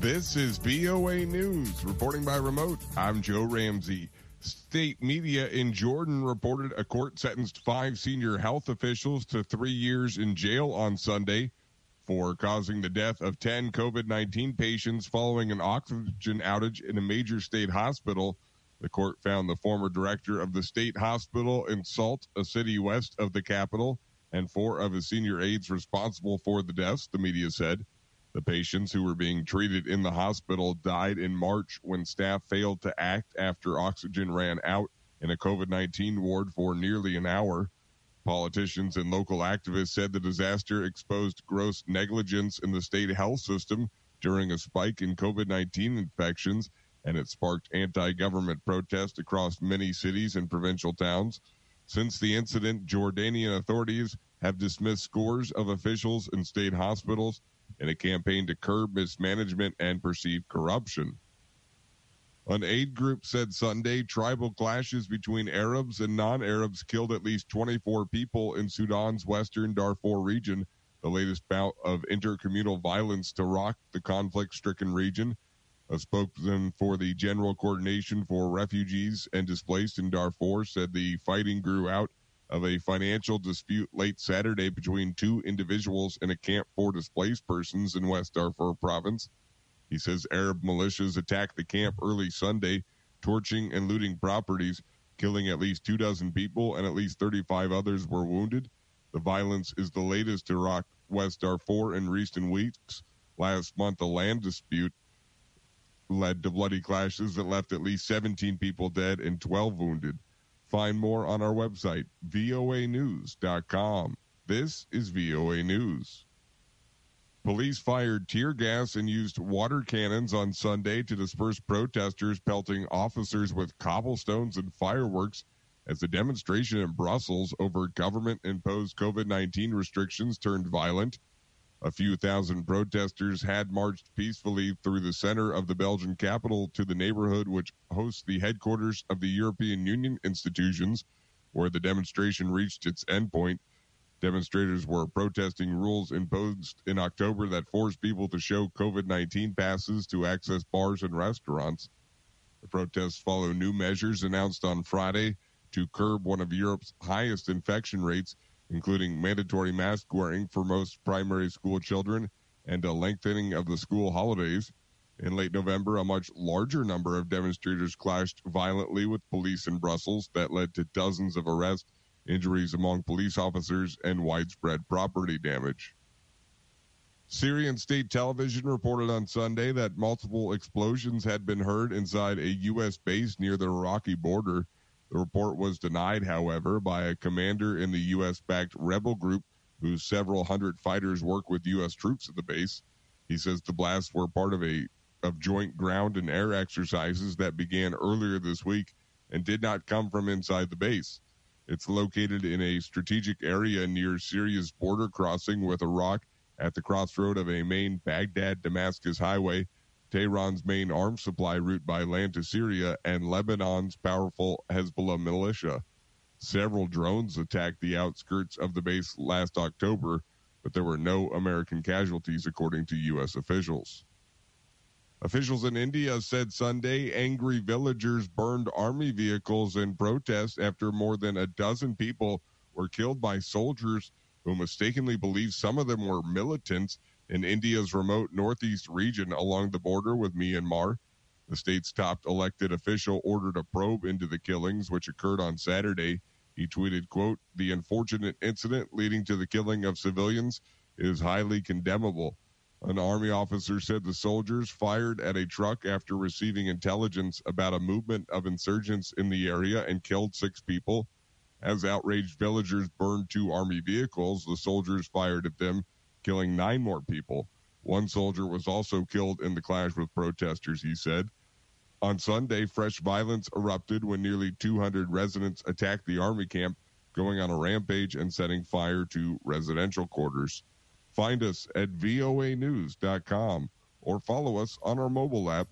This is VOA News. Reporting by remote, I'm Joe Ramsey. State media in Jordan reported a court sentenced 5 senior health officials to 3 years in jail on Sunday for causing the death of 10 COVID-19 patients following an oxygen outage in a major state hospital. The court found the former director of the state hospital in Salt, a city west of the capital, and 4 of his senior aides responsible for the deaths, the media said. The patients who were being treated in the hospital died in March when staff failed to act after oxygen ran out in a COVID-19 ward for nearly an hour. Politicians and local activists said the disaster exposed gross negligence in the state health system during a spike in COVID-19 infections, and it sparked anti-government protests across many cities and provincial towns. Since the incident, Jordanian authorities have dismissed scores of officials in state hospitals in a campaign to curb mismanagement and perceived corruption. An aid group said Sunday tribal clashes between Arabs and non-Arabs killed at least 24 people in Sudan's western Darfur region, the latest bout of intercommunal violence to rock the conflict-stricken region. A spokesman for the General Coordination for Refugees and Displaced in Darfur said the fighting grew out of a financial dispute late Saturday between 2 individuals in a camp for displaced persons in West Darfur province. He says Arab militias attacked the camp early Sunday, torching and looting properties, killing at least 24 people and at least 35 others were wounded. The violence is the latest to rock West Darfur in recent weeks. Last month, a land dispute led to bloody clashes that left at least 17 people dead and 12 wounded. Find more on our website, voanews.com. This is VOA News. Police fired tear gas and used water cannons on Sunday to disperse protesters pelting officers with cobblestones and fireworks as the demonstration in Brussels over government-imposed COVID-19 restrictions turned violent. A few thousand protesters had marched peacefully through the center of the Belgian capital to the neighborhood which hosts the headquarters of the European Union institutions, where the demonstration reached its endpoint. Demonstrators were protesting rules imposed in October that forced people to show COVID-19 passes to access bars and restaurants. The protests follow new measures announced on Friday to curb one of Europe's highest infection rates, including mandatory mask wearing for most primary school children and a lengthening of the school holidays. In late November, a much larger number of demonstrators clashed violently with police in Brussels that led to dozens of arrests, injuries among police officers, and widespread property damage. Syrian state television reported on Sunday that multiple explosions had been heard inside a U.S. base near the Iraqi border. The report was denied, however, by a commander in the U.S.-backed rebel group whose several hundred fighters work with U.S. troops at the base. He says the blasts were part of joint ground and air exercises that began earlier this week and did not come from inside the base. It's located in a strategic area near Syria's border crossing with Iraq at the crossroad of a main Baghdad-Damascus highway, Tehran's main arms supply route by land to Syria, and Lebanon's powerful Hezbollah militia. Several drones attacked the outskirts of the base last October, but there were no American casualties, according to U.S. officials. Officials in India said Sunday angry villagers burned army vehicles in protest after more than a dozen people were killed by soldiers who mistakenly believed some of them were militants in India's remote northeast region along the border with Myanmar. The state's top elected official ordered a probe into the killings, which occurred on Saturday. He tweeted, quote, "The unfortunate incident leading to the killing of civilians is highly condemnable." An army officer said the soldiers fired at a truck after receiving intelligence about a movement of insurgents in the area and killed 6 people. As outraged villagers burned 2 army vehicles, the soldiers fired at them, killing 9 more people. 1 soldier was also killed in the clash with protesters, he said. On Sunday, fresh violence erupted when nearly 200 residents attacked the army camp, going on a rampage and setting fire to residential quarters. Find us at voanews.com or follow us on our mobile app.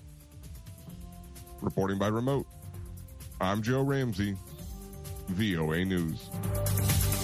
Reporting by remote, I'm Joe Ramsey, VOA News.